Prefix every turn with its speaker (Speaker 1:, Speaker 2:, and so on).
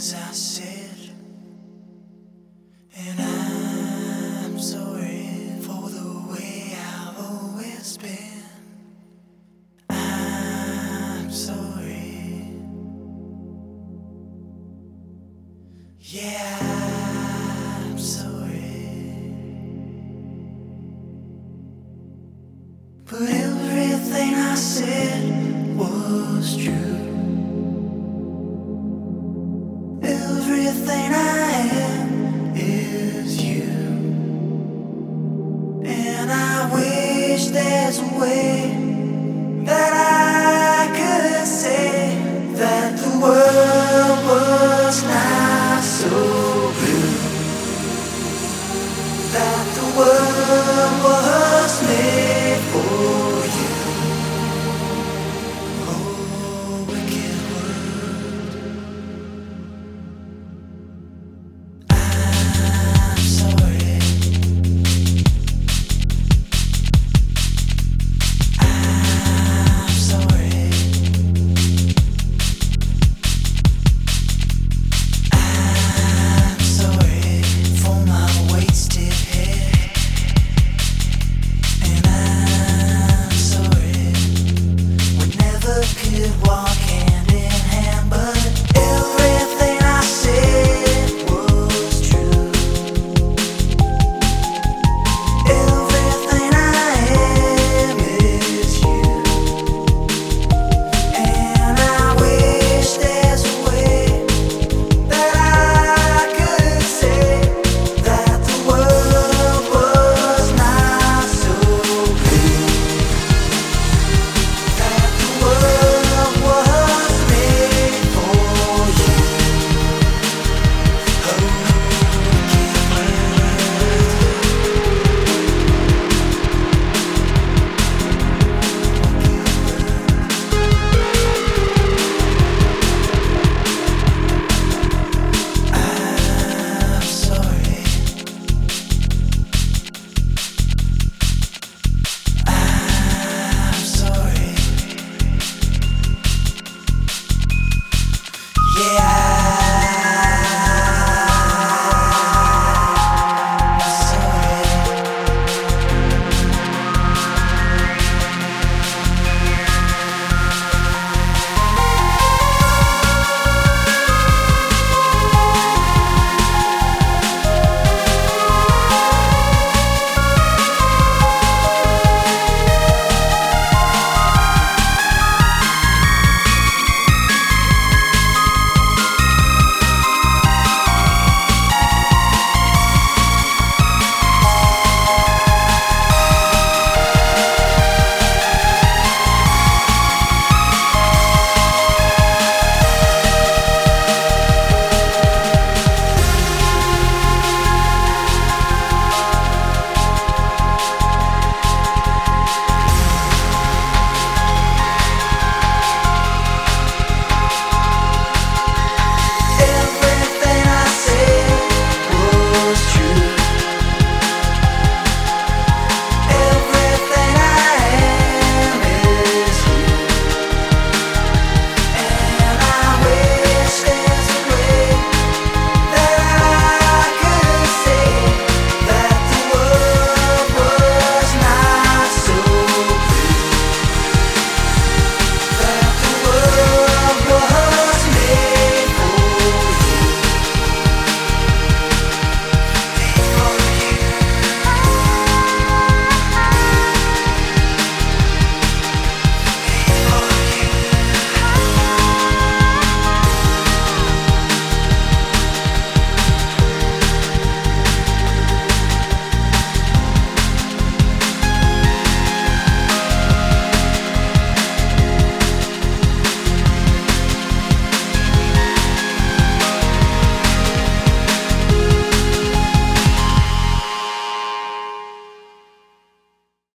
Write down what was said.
Speaker 1: things I said, and I'm sorry for the way I've always been. I'm sorry. Yeah, I'm sorry. But everything I said was true. Everything I am is you. And I wish there's a way that I could say that the world was not so blue, that the world was made for you. Oh, wicked world. I'm sorry. I'm sorry. I'm sorry for my wasted head, and I'm sorry we never could walk hand in hand, but everything I said was true. Everything I am is you, and I wish there's a way that I could say that the world was not so blue, that the world was made for you. Oh, wicked I'm sorry. I'm sorry. Yeah.